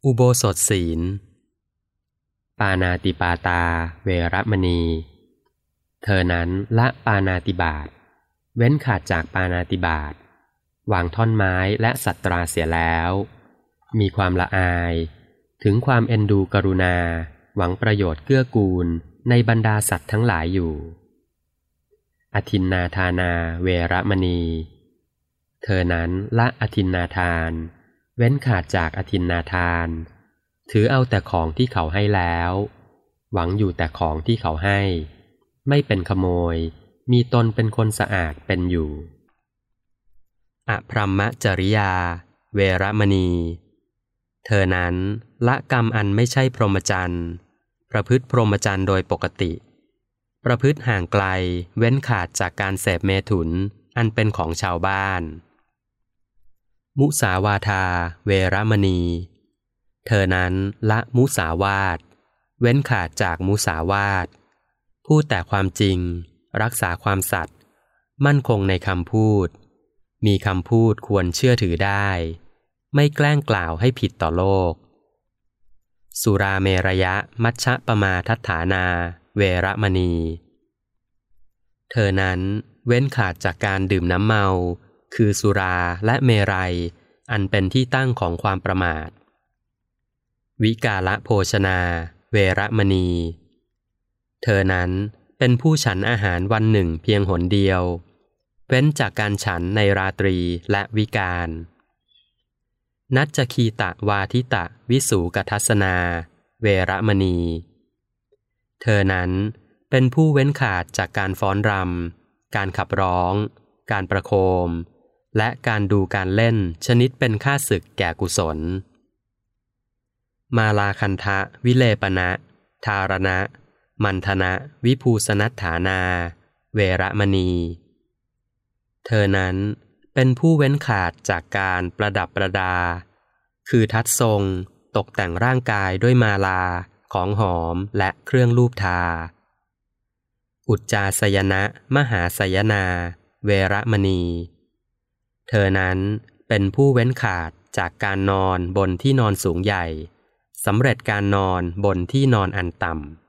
อุโบสถศีลปาณาติปาตาเวรมณีเธอนั้นละปาณาติบาตเว้นขาดจากปาณาติบาตวางท่อนไม้และสัตราเสียแล้วมีความละอายถึงความเอ็นดูกรุณาหวังประโยชน์เกื้อกูลในบรรดาสัตว์ทั้งหลายอยู่อทินนาทานาเวรมณีเธอนั้นละอทินนาทานเว้นขาดจากอทินนาทานถือเอาแต่ของที่เขาให้แล้วหวังอยู่แต่ของที่เขาให้ไม่เป็นขโมยมีตนเป็นคนสะอาดเป็นอยู่อพรหมจริยาเวรมณีเธอนั้นละกรรมอันไม่ใช่พรหมจรรย์ประพฤติพรหมจรรย์โดยปกติประพฤติห่างไกลเว้นขาดจากการเสพเมถุนอันเป็นของชาวบ้านมุสาวาทาเวรมณีเธอนั้นละมุสาวาทเว้นขาดจากมุสาวาทพูดแต่ความจริงรักษาความสัตย์มั่นคงในคำพูดมีคำพูดควรเชื่อถือได้ไม่แกล้งกล่าวให้ผิดต่อโลกสุราเมรยะมัชฌปมาทัฏฐานาเวรมณีเธอนั้นเว้นขาดจากการดื่มน้ำเมาคือสุราและเมรัยอันเป็นที่ตั้งของความประมาทวิกาลโภชนาเวรมณีเธอนั้นเป็นผู้ฉันอาหารวันหนึ่งเพียงหนเดียวเว้นจากการฉันในราตรีและวิกาลนัจจคีตะวาทิตะวิสูกทัสนาเวรมณีเธอนั้นเป็นผู้เว้นขาดจากการฟ้อนรำการขับร้องการประโคมและการดูการเล่นชนิดเป็นค่าศึกแก่กุศลมาลาคันทะวิเลปนะธารณะมันธนะวิภูสนัฏฐานาเวรมณีเธอนั้นเป็นผู้เว้นขาดจากการประดับประดาคือทัดทรงตกแต่งร่างกายด้วยมาลาของหอมและเครื่องลูบทาอุจจาสยนะมหาสยนาเวรมณีเธอนั้นเป็นผู้เว้นขาดจากการนอนบนที่นอนสูงใหญ่สำเร็จการนอนบนที่นอนอันต่ำ